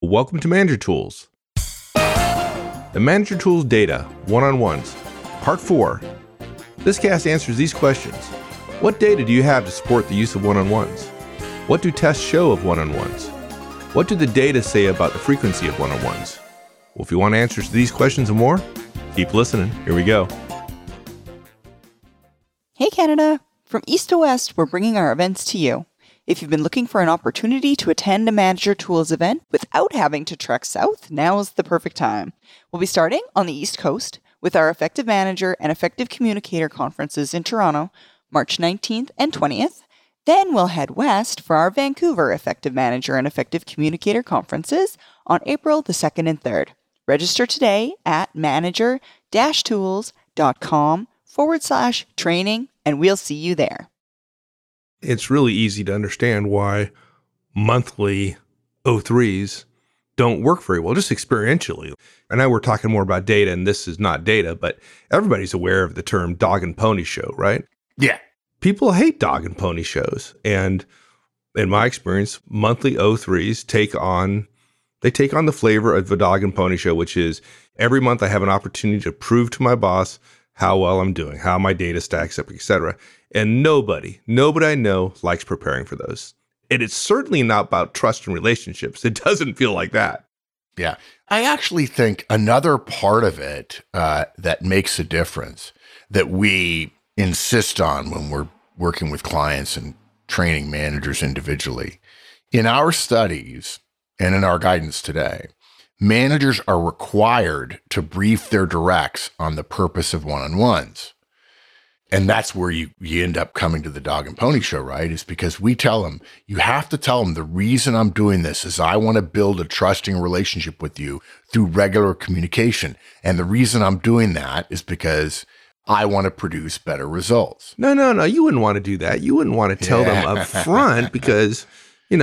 Welcome to Manager Tools. The Manager Tools Data One-on-Ones, Part 4. This cast answers these questions. What data do you have to support the use of one-on-ones? What do tests show of one-on-ones? What do the data say about the frequency of one-on-ones? Well, if you want answers to these questions and more, keep listening. Here we go. Hey Canada! From east to west, we're bringing our events to you. If you've been looking for an opportunity to attend a Manager Tools event without having to trek south, now's the perfect time. We'll be starting on the East Coast with our Effective Manager and Effective Communicator conferences in Toronto, March 19th and 20th. Then we'll head west for our Vancouver Effective Manager and Effective Communicator conferences on April the 2nd and 3rd. Register today at manager-tools.com/training, and we'll see you there. It's really easy to understand why monthly O3s don't work very well, just experientially. I know we're talking more about data, and this is not data, but everybody's aware of the term dog and pony show, right? Yeah. People hate dog and pony shows. And in my experience, monthly O3s take on the flavor of a dog and pony show, which is every month I have an opportunity to prove to my boss how well I'm doing, how my data stacks up, etc. And nobody I know likes preparing for those. And it's certainly not about trust and relationships. It doesn't feel like that. Yeah. I actually think another part of it that makes a difference that we insist on when we're working with clients and training managers individually, in our studies and in our guidance today, managers are required to brief their directs on the purpose of one-on-ones. And that's where you end up coming to the dog and pony show, right? Is because we tell them, you have to tell them the reason I'm doing this is I want to build a trusting relationship with you through regular communication. And the reason I'm doing that is because I want to produce better results. No. You wouldn't want to do that. You wouldn't want to tell them up front because, you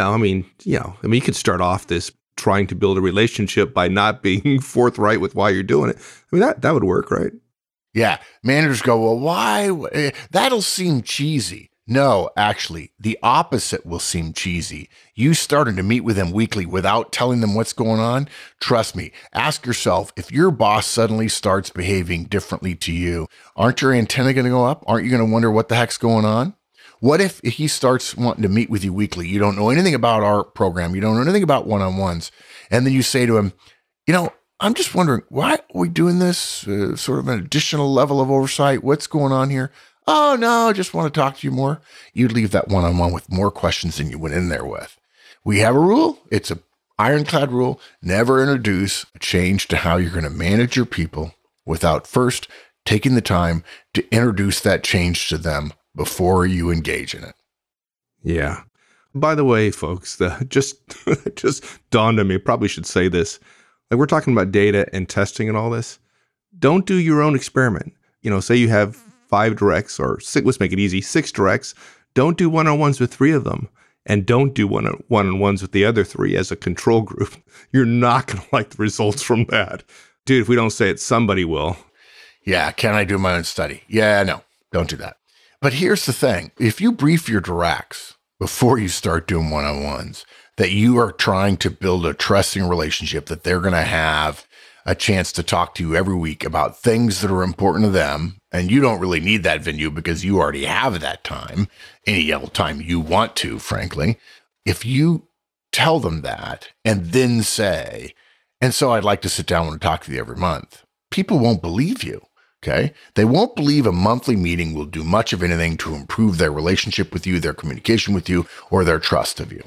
could start off this trying to build a relationship by not being forthright with why you're doing it. I mean, that would work, right? Yeah. Managers go, well, why? That'll seem cheesy. No, actually, the opposite will seem cheesy. You starting to meet with them weekly without telling them what's going on? Trust me, ask yourself, if your boss suddenly starts behaving differently to you, aren't your antennae going to go up? Aren't you going to wonder what the heck's going on? What if he starts wanting to meet with you weekly? You don't know anything about our program. You don't know anything about one-on-ones. And then you say to him, I'm just wondering, why are we doing this? Sort of an additional level of oversight. What's going on here? Oh, no, I just want to talk to you more. You'd leave that one-on-one with more questions than you went in there with. We have a rule. It's an ironclad rule. Never introduce a change to how you're going to manage your people without first taking the time to introduce that change to them before you engage in it. Yeah. By the way, folks, just dawned on me, I probably should say this. Like, we're talking about data and testing and all this. Don't do your own experiment. Say you have 5 directs or 6, let's make it easy, 6 directs. Don't do one-on-ones with 3 of them. And don't do one-on-ones with the other 3 as a control group. You're not going to like the results from that. Dude, if we don't say it, somebody will. Yeah, can I do my own study? Yeah, no, don't do that. But here's the thing. If you brief your directs before you start doing one-on-ones, that you are trying to build a trusting relationship, that they're going to have a chance to talk to you every week about things that are important to them, and you don't really need that venue because you already have that time, any time you want to, frankly. If you tell them that and then say, and so I'd like to sit down and talk to you every month, people won't believe you. Okay. They won't believe a monthly meeting will do much of anything to improve their relationship with you, their communication with you, or their trust of you.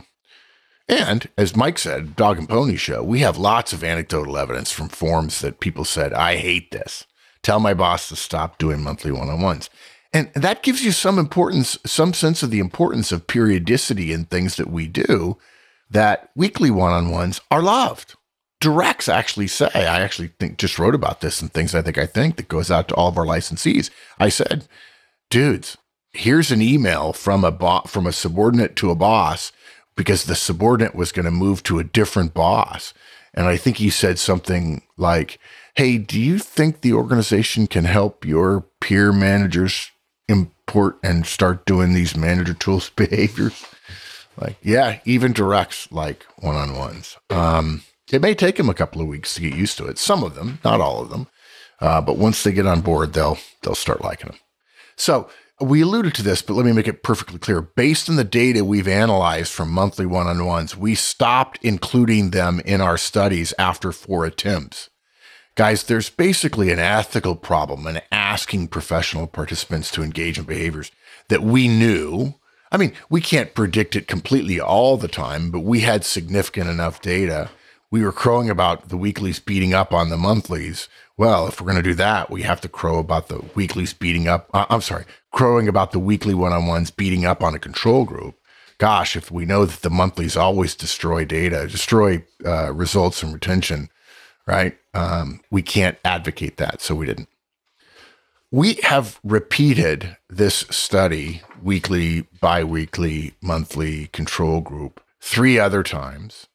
And as Mike said, dog and pony show, we have lots of anecdotal evidence from forums that people said, I hate this. Tell my boss to stop doing monthly one-on-ones. And that gives you some sense of the importance of periodicity in things that we do, that weekly one-on-ones are loved. Directs actually say, I actually just wrote about this in Things I Think that goes out to all of our licensees. I said, dudes, here's an email from a subordinate to a boss because the subordinate was going to move to a different boss. And I think he said something like, hey, do you think the organization can help your peer managers import and start doing these manager tools behaviors? Like, yeah, even directs like one-on-ones. It may take them a couple of weeks to get used to it. Some of them, not all of them. But once they get on board, they'll start liking them. So we alluded to this, but let me make it perfectly clear. Based on the data we've analyzed from monthly one-on-ones, we stopped including them in our studies after 4 attempts. Guys, there's basically an ethical problem in asking professional participants to engage in behaviors that we knew. I mean, we can't predict it completely all the time, but we had significant enough data. We were crowing about the weeklies beating up on the monthlies. Well, if we're going to do that, we have to crow about the weeklies crowing about the weekly one-on-ones beating up on a control group. Gosh, if we know that the monthlies always destroy results and retention, right? We can't advocate that, so we didn't. We have repeated this study, weekly, biweekly, monthly control group, 3 other times.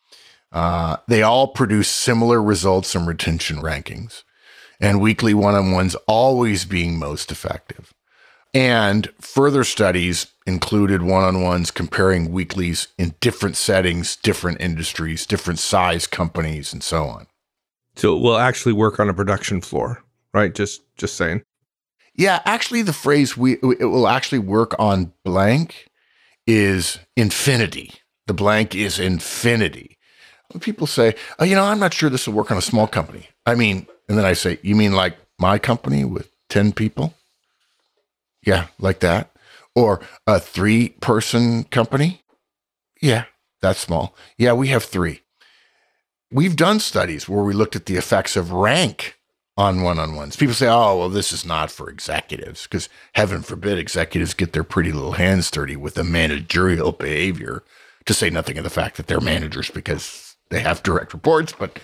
They all produce similar results and retention rankings, and weekly one-on-ones always being most effective. And further studies included one-on-ones comparing weeklies in different settings, different industries, different size companies, and so on. So it will actually work on a production floor, right? Just saying. Yeah, actually the phrase it will actually work on blank is infinity. The blank is infinity. When people say, oh, I'm not sure this will work on a small company. I mean, and then I say, you mean like my company with 10 people? Yeah, like that. Or a 3-person company? Yeah, that's small. Yeah, we have 3. We've done studies where we looked at the effects of rank on one-on-ones. People say, oh, well, this is not for executives, because heaven forbid executives get their pretty little hands dirty with the managerial behavior, to say nothing of the fact that they're managers because they have direct reports. But,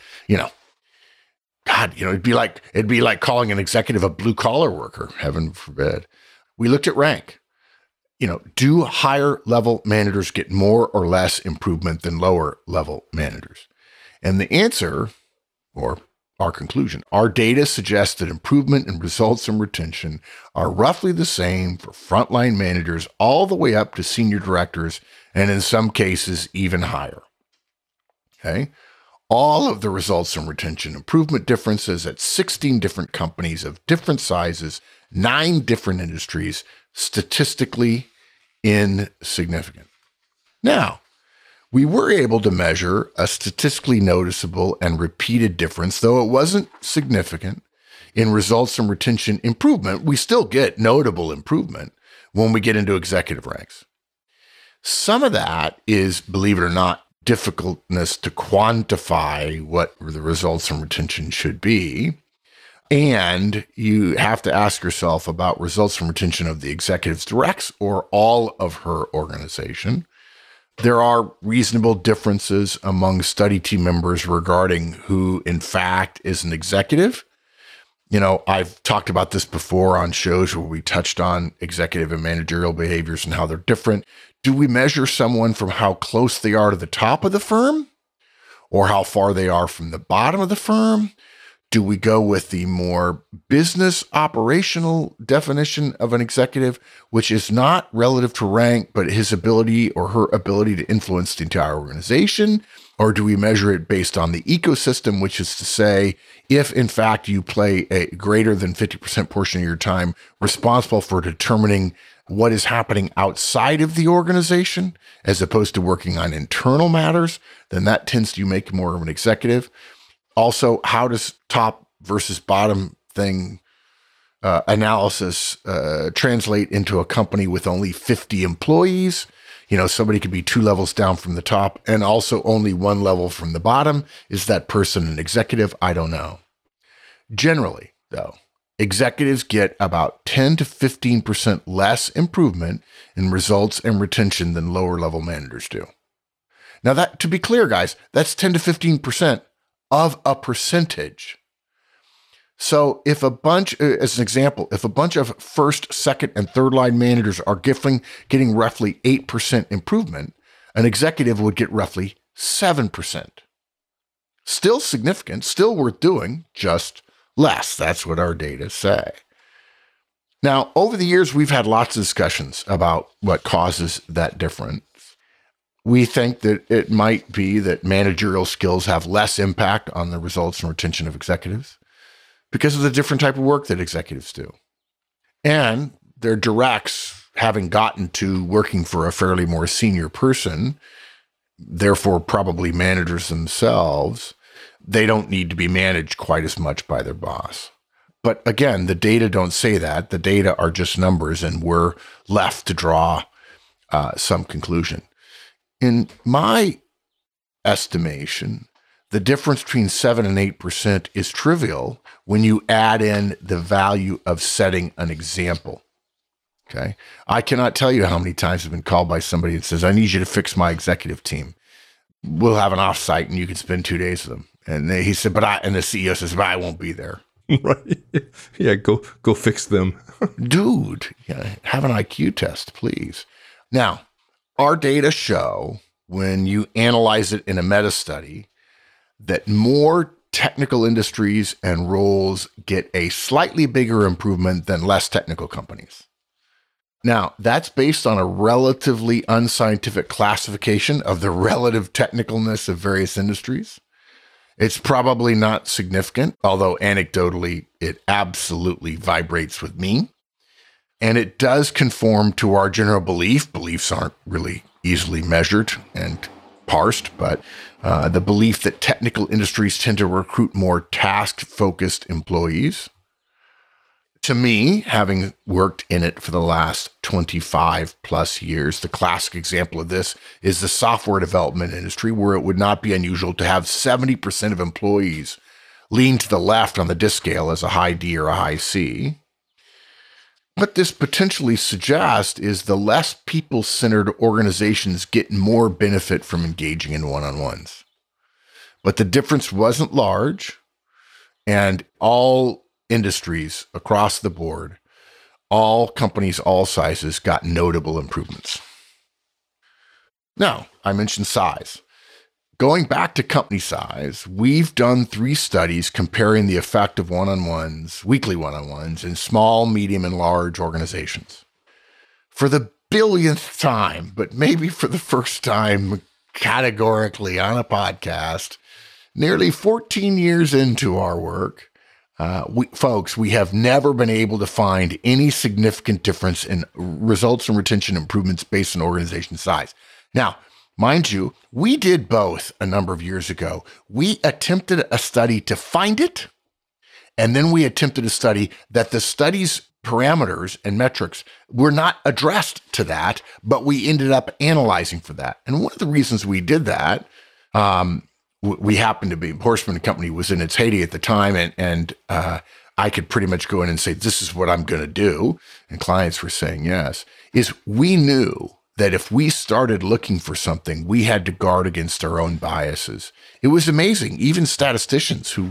God, it'd be like calling an executive a blue-collar worker, heaven forbid. We looked at rank. Do higher level managers get more or less improvement than lower level managers? And the answer, or our conclusion, our data suggests that improvement in results and retention are roughly the same for frontline managers all the way up to senior directors, and in some cases, even higher. Okay? All of the results and retention improvement differences at 16 different companies of different sizes, 9 different industries, statistically insignificant. Now, we were able to measure a statistically noticeable and repeated difference, though it wasn't significant, in results and retention improvement. We still get notable improvement when we get into executive ranks. Some of that is, believe it or not, difficultness to quantify what the results and retention should be. And you have to ask yourself about results and retention of the executive's directs or all of her organization. There are reasonable differences among study team members regarding who, in fact, is an executive. I've talked about this before on shows where we touched on executive and managerial behaviors and how they're different. Do we measure someone from how close they are to the top of the firm or how far they are from the bottom of the firm? Do we go with the more business operational definition of an executive, which is not relative to rank, but his ability or her ability to influence the entire organization? Or do we measure it based on the ecosystem, which is to say, if in fact you play a greater than 50% portion of your time responsible for determining what is happening outside of the organization, as opposed to working on internal matters, then that tends to make you more of an executive. Also, how does top versus bottom thing analysis translate into a company with only 50 employees? Somebody could be 2 levels down from the top and also only 1 level from the bottom. Is that person an executive? I don't know. Generally, though, executives get about 10 to 15% less improvement in results and retention than lower level managers do. Now, that, to be clear, guys, that's 10 to 15% of a percentage. So if a bunch, as an example, if a bunch of first, second, and third line managers are getting roughly 8% improvement, an executive would get roughly 7%. Still significant, still worth doing, just less. That's what our data say. Now, over the years, we've had lots of discussions about what causes that difference. We think that it might be that managerial skills have less impact on the results and retention of executives because of the different type of work that executives do. And their directs, having gotten to working for a fairly more senior person, therefore probably managers themselves, they don't need to be managed quite as much by their boss. But again, the data don't say that. The data are just numbers, and we're left to draw some conclusion. In my estimation, the difference between 7 and 8% is trivial when you add in the value of setting an example. Okay. I cannot tell you how many times I've been called by somebody that says, I need you to fix my executive team. We'll have an offsite and you can spend 2 days with them. And he said, and the CEO says, but I won't be there. Right. Yeah. Go fix them. Dude, have an IQ test, please. Now, our data show, when you analyze it in a meta study, that more technical industries and roles get a slightly bigger improvement than less technical companies. Now, that's based on a relatively unscientific classification of the relative technicalness of various industries. It's probably not significant, although anecdotally, it absolutely vibrates with me. And it does conform to our general belief. Beliefs aren't really easily measured and parsed, but the belief that technical industries tend to recruit more task-focused employees. To me, having worked in it for the last 25 plus years, the classic example of this is the software development industry, where it would not be unusual to have 70% of employees lean to the left on the DISC scale as a high D or a high C. What this potentially suggests is the less people-centered organizations get more benefit from engaging in one-on-ones. But the difference wasn't large, and all industries across the board, all companies, all sizes got notable improvements. Now, I mentioned size. Going back to company size, we've done 3 studies comparing the effect of one-on-ones, weekly one-on-ones, in small, medium, and large organizations. For the billionth time, but maybe for the first time categorically on a podcast, nearly 14 years into our work, we have never been able to find any significant difference in results and retention improvements based on organization size. Now, mind you, we did both a number of years ago. We attempted a study to find it, and then we attempted a study that the study's parameters and metrics were not addressed to that, but we ended up analyzing for that. And one of the reasons we did that, we happened to be, Horstman Company was in its heyday at the time, and I could pretty much go in and say, this is what I'm going to do. And clients were saying yes, is we knew that if we started looking for something, we had to guard against our own biases. It was amazing. Even statisticians who,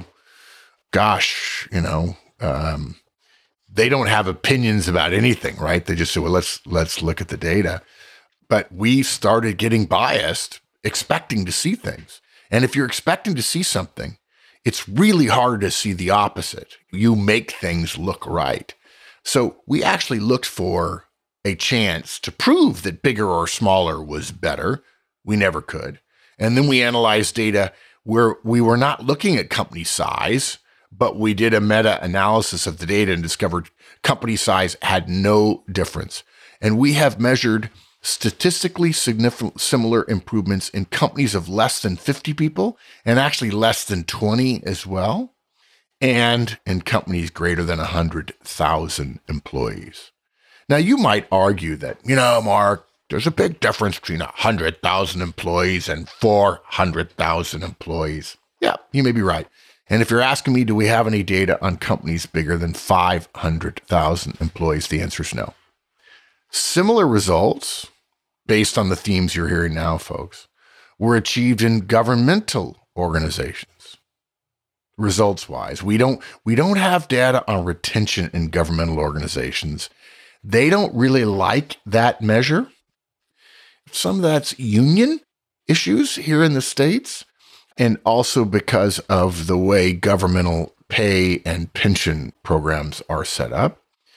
they don't have opinions about anything, right? They just say, well, let's look at the data. But we started getting biased, expecting to see things. And if you're expecting to see something, it's really hard to see the opposite. You make things look right. So we actually looked for a chance to prove that bigger or smaller was better. We never could. And then we analyzed data where we were not looking at company size, but we did a meta-analysis of the data and discovered company size had no difference. And we have measured statistically significant similar improvements in companies of less than 50 people and actually less than 20 as well, and in companies greater than 100,000 employees. Now, you might argue that, Mark, there's a big difference between 100,000 employees and 400,000 employees. Yeah, you may be right. And if you're asking me, do we have any data on companies bigger than 500,000 employees? The answer is no. Similar results, based on the themes you're hearing now, folks, were achieved in governmental organizations. Results-wise, we don't have data on retention in governmental organizations. They don't really like that measure. Some of that's union issues here in the States, and also because of the way governmental pay and pension programs are set up.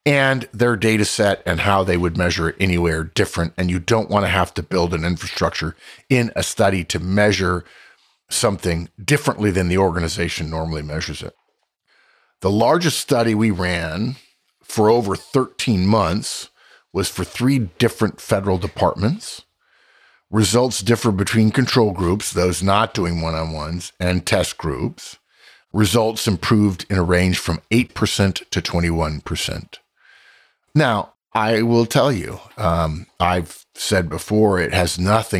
and their data set and how they would measure it anywhere different. And you don't want to have to build an infrastructure in a study to measure something differently than the organization normally measures it. The largest study we ran for over 13 months was for 3 different federal departments. Results differ between control groups, those not doing one-on-ones, and test groups. Results improved in a range from 8% to 21%. Now, I will tell you, I've said before, it has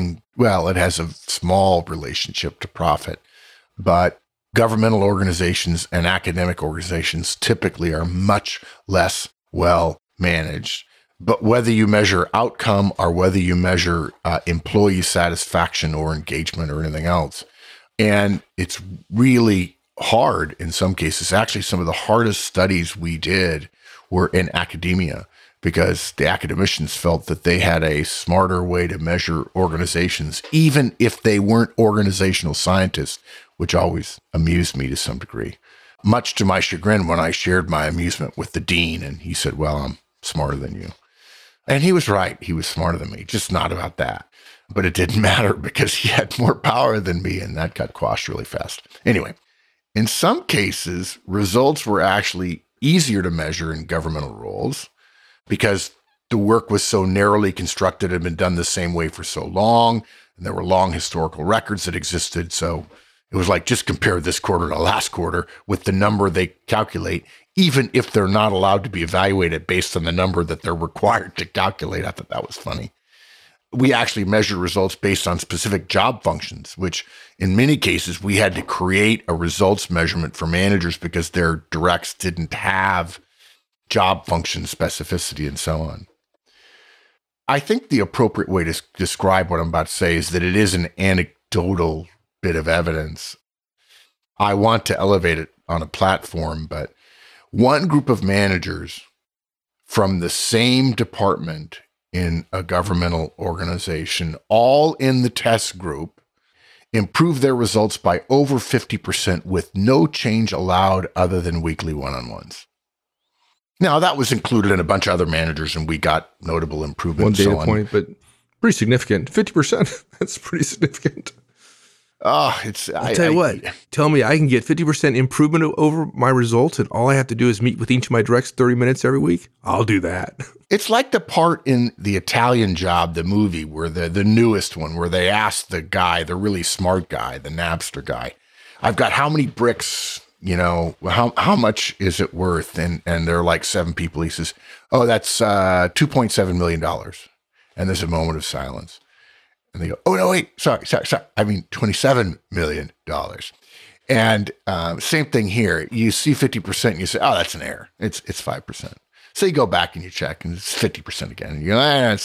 a small relationship to profit, but governmental organizations and academic organizations typically are much less well managed. But whether you measure outcome or whether you measure employee satisfaction or engagement or anything else, and it's really hard in some cases. Actually, some of the hardest studies we did were in academia because the academicians felt that they had a smarter way to measure organizations, even if they weren't organizational scientists, which always amused me to some degree. Much to my chagrin when I shared my amusement with the dean, and he said, well, I'm smarter than you. And he was right. He was smarter than me, just not about that. But it didn't matter because he had more power than me, and that got quashed really fast. Anyway, in some cases, results were actually easier to measure in governmental roles because the work was so narrowly constructed and been done the same way for so long, and there were long historical records that existed. So it was like, just compare this quarter to last quarter with the number they calculate, even if they're not allowed to be evaluated based on the number that they're required to calculate. I thought that was funny. We actually measured results based on specific job functions, which in many cases we had to create a results measurement for managers because their directs didn't have job function specificity and so on. I think the appropriate way to describe what I'm about to say is that it is an anecdotal bit of evidence. I want to elevate it on a platform, but one group of managers from the same department in a governmental organization, all in the test group, improved their results by over 50% with no change allowed other than weekly one-on-ones. Now, that was included in a bunch of other managers, and we got notable improvement. One data point, but pretty significant. 50%, that's pretty significant. I'll tell you what, tell me I can get 50% improvement over my results and all I have to do is meet with each of my directs 30 minutes every week. I'll do that. It's like the part in The Italian Job, the movie, where the newest one, where they asked the guy, the really smart guy, the Napster guy, I've got how many bricks, how much is it worth? And they're like 7 people. He says, oh, that's $2.7 million. And there's a moment of silence. And they go, oh, no, wait, sorry. I mean, $27 million. And same thing here. You see 50% and you say, oh, that's an error. It's 5%. So you go back and you check and it's 50% again. And you go, it's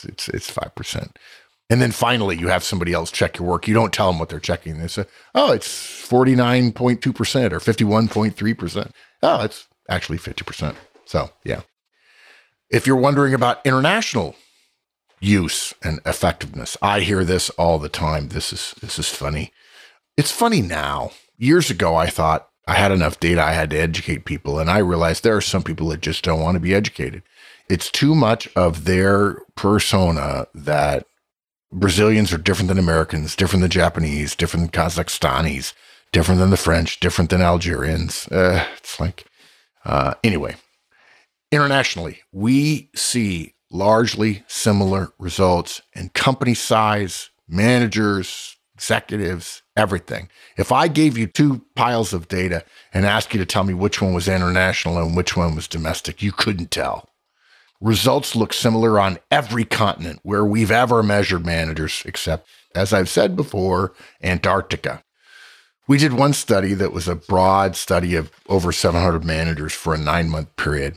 5%. And then finally you have somebody else check your work. You don't tell them what they're checking. They say, oh, it's 49.2% or 51.3%. Oh, it's actually 50%. So yeah. If you're wondering about international use and effectiveness, I hear this all the time. This is funny. It's funny now. Years ago, I thought I had enough data. I had to educate people. And I realized there are some people that just don't want to be educated. It's too much of their persona that Brazilians are different than Americans, different than Japanese, different than Kazakhstanis, different than the French, different than Algerians. It's like, anyway, internationally, we see largely similar results in company size, managers, executives, everything. If I gave you 2 piles of data and asked you to tell me which one was international and which one was domestic, you couldn't tell. Results look similar on every continent where we've ever measured managers, except, as I've said before, Antarctica. We did one study that was a broad study of over 700 managers for a 9-month period.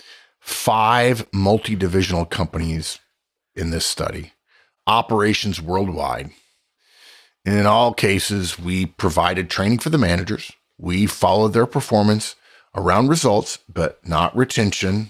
5 multi-divisional companies in this study, operations worldwide. And in all cases, we provided training for the managers. We followed their performance around results, but not retention.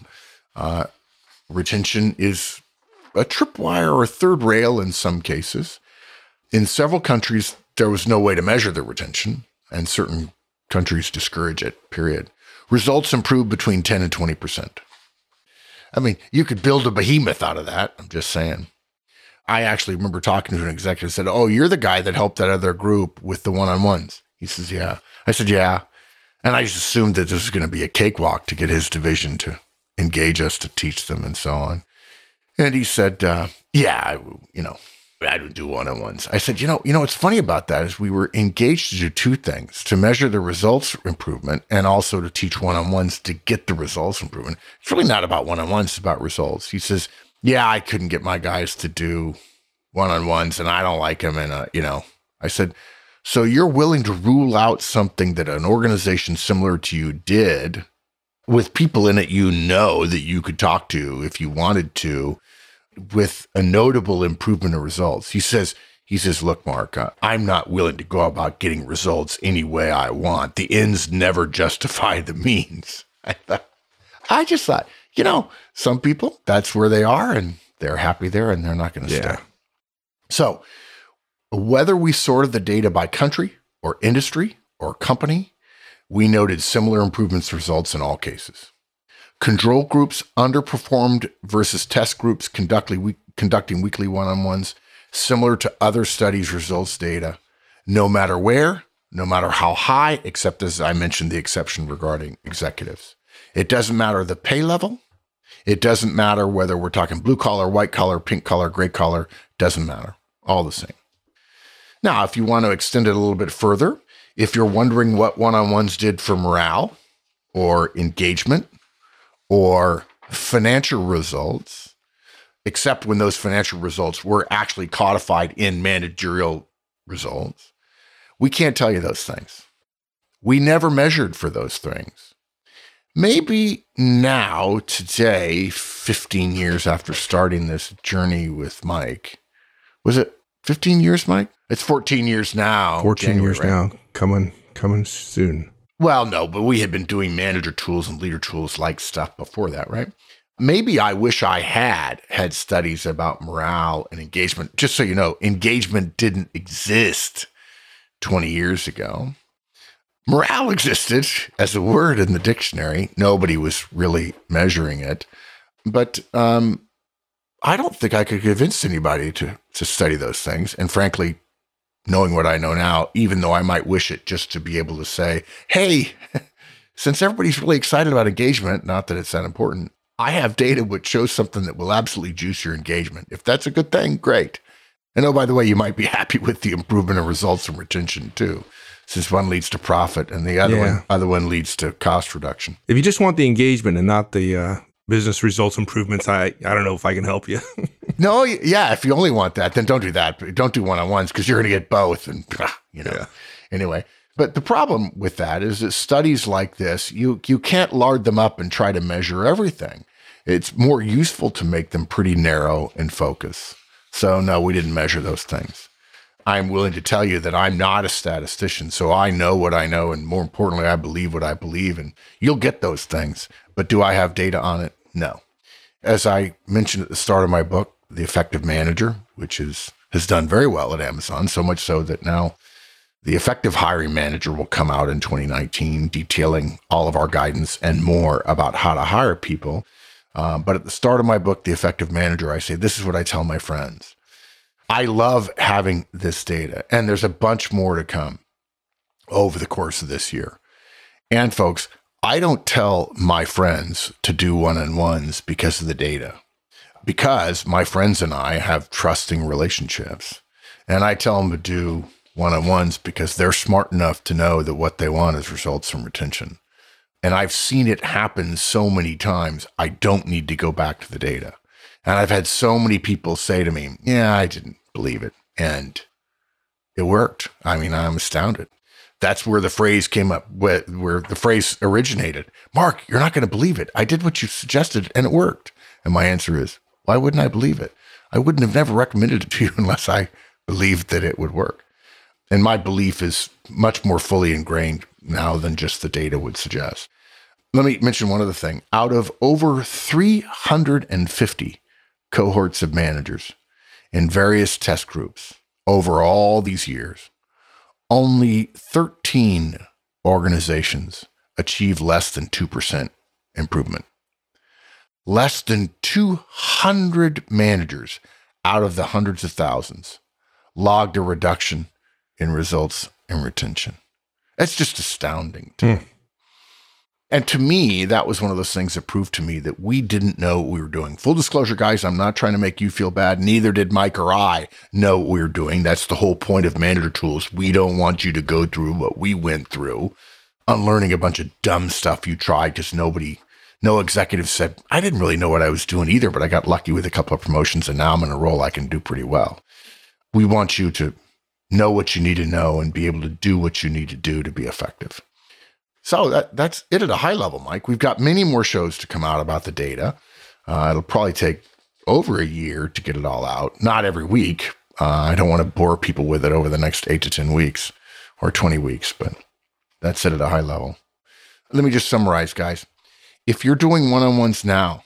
Retention is a tripwire or a third rail in some cases. In several countries, there was no way to measure the retention, and certain countries discourage it, period. Results improved between 10 and 20%. I mean, you could build a behemoth out of that. I'm just saying. I actually remember talking to an executive, said, "Oh, you're the guy that helped that other group with the one-on-ones." He says, "Yeah." I said, "Yeah." And I just assumed that this was going to be a cakewalk to get his division to engage us to teach them and so on. And he said, "Yeah, I don't do one-on-ones." I said, what's funny about that is we were engaged to do two things, to measure the results improvement and also to teach one-on-ones to get the results improvement. It's really not about one-on-ones, it's about results. He says, "Yeah, I couldn't get my guys to do one-on-ones and I don't like them." And, I said, "So you're willing to rule out something that an organization similar to you did with people in it that you could talk to if you wanted to, with a notable improvement of results?" He says, "Look, Mark, I'm not willing to go about getting results any way I want. The ends never justify the means." I just thought, some people, that's where they are and they're happy there and they're not going to stay. So whether we sorted the data by country or industry or company, we noted similar improvements results in all cases. Control groups underperformed versus test groups conducting weekly one-on-ones, similar to other studies' results data, no matter where, no matter how high, except as I mentioned, the exception regarding executives. It doesn't matter the pay level. It doesn't matter whether we're talking blue collar, white collar, pink collar, gray collar, doesn't matter. All the same. Now, if you want to extend it a little bit further, if you're wondering what one-on-ones did for morale or engagement or financial results, except when those financial results were actually codified in managerial results, we can't tell you those things. We never measured for those things. Maybe now, today, 15 years after starting this journey with Mike, was it 15 years, Mike? It's 14 years now. 14 January, years now. Coming soon. Well, no, but we had been doing manager tools and leader tools like stuff before that, right? Maybe I wish I had studies about morale and engagement. Just so you know, engagement didn't exist 20 years ago. Morale existed as a word in the dictionary. Nobody was really measuring it. But I don't think I could convince anybody to study those things. And frankly, knowing what I know now, even though I might wish it just to be able to say, hey, since everybody's really excited about engagement, not that it's that important, I have data which shows something that will absolutely juice your engagement. If that's a good thing, great. And oh, by the way, you might be happy with the improvement of results and retention too, since one leads to profit and the other one leads to cost reduction. If you just want the engagement and not the business results improvements, I don't know if I can help you. No, yeah, if you only want that, then don't do that. But don't do one-on-ones because you're going to get both. And, Anyway. But the problem with that is that studies like this, you can't lard them up and try to measure everything. It's more useful to make them pretty narrow and focus. So no, we didn't measure those things. I'm willing to tell you that I'm not a statistician, so I know what I know, and more importantly, I believe what I believe, and you'll get those things. But do I have data on it? No. As I mentioned at the start of my book, The Effective Manager, which has done very well at Amazon, so much so that now The Effective Hiring Manager will come out in 2019, detailing all of our guidance and more about how to hire people. But at the start of my book, The Effective Manager, I say, this is what I tell my friends. I love having this data, and there's a bunch more to come over the course of this year. And folks, I don't tell my friends to do one-on-ones because of the data, because my friends and I have trusting relationships. And I tell them to do one-on-ones because they're smart enough to know that what they want is results from retention. And I've seen it happen so many times, I don't need to go back to the data. And I've had so many people say to me, yeah, I didn't believe it. And it worked. I mean, I'm astounded. That's where the phrase came up, where the phrase originated. Mark, you're not going to believe it. I did what you suggested and it worked. And my answer is, why wouldn't I believe it? I wouldn't have never recommended it to you unless I believed that it would work. And my belief is much more fully ingrained now than just the data would suggest. Let me mention one other thing. Out of over 350 cohorts of managers in various test groups over all these years, only 13 organizations achieve less than 2% improvement. less than 200 managers out of the hundreds of thousands logged a reduction in results and retention. That's just astounding to me. And to me, that was one of those things that proved to me that we didn't know what we were doing. Full disclosure, guys, I'm not trying to make you feel bad. Neither did Mike or I know what we were doing. That's the whole point of Manager Tools. We don't want you to go through what we went through, unlearning a bunch of dumb stuff you tried because no executive said, I didn't really know what I was doing either, but I got lucky with a couple of promotions and now I'm in a role I can do pretty well. We want you to know what you need to know and be able to do what you need to do to be effective. So that's it at a high level, Mike. We've got many more shows to come out about the data. It'll probably take over a year to get it all out. Not every week. I don't want to bore people with it over the next 8 to 10 weeks or 20 weeks, but that's it at a high level. Let me just summarize, guys. If you're doing one-on-ones now,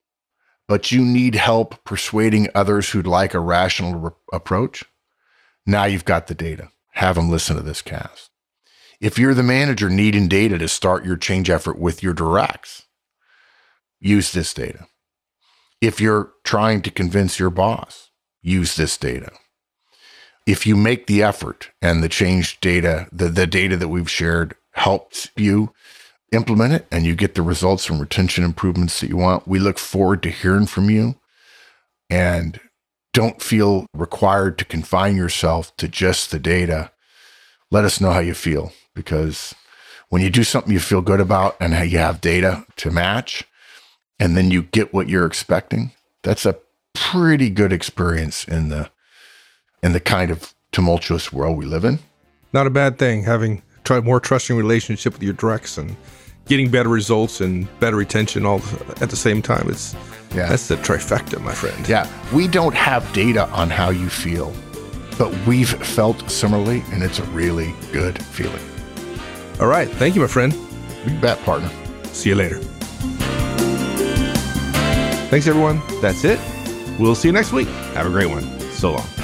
but you need help persuading others who'd like a rational approach, now you've got the data. Have them listen to this cast. If you're the manager needing data to start your change effort with your directs, use this data. If you're trying to convince your boss, use this data. If you make the effort and the change data, the data that we've shared helps you implement it and you get the results and retention improvements that you want, we look forward to hearing from you. And don't feel required to confine yourself to just the data. Let us know how you feel. Because when you do something you feel good about and how you have data to match, and then you get what you're expecting, that's a pretty good experience in the kind of tumultuous world we live in. Not a bad thing, having more trusting relationship with your directs and getting better results and better retention all at the same time. That's the trifecta, my friend. Yeah, we don't have data on how you feel, but we've felt similarly, and it's a really good feeling. All right. Thank you, my friend. You bet, partner. See you later. Thanks, everyone. That's it. We'll see you next week. Have a great one. So long.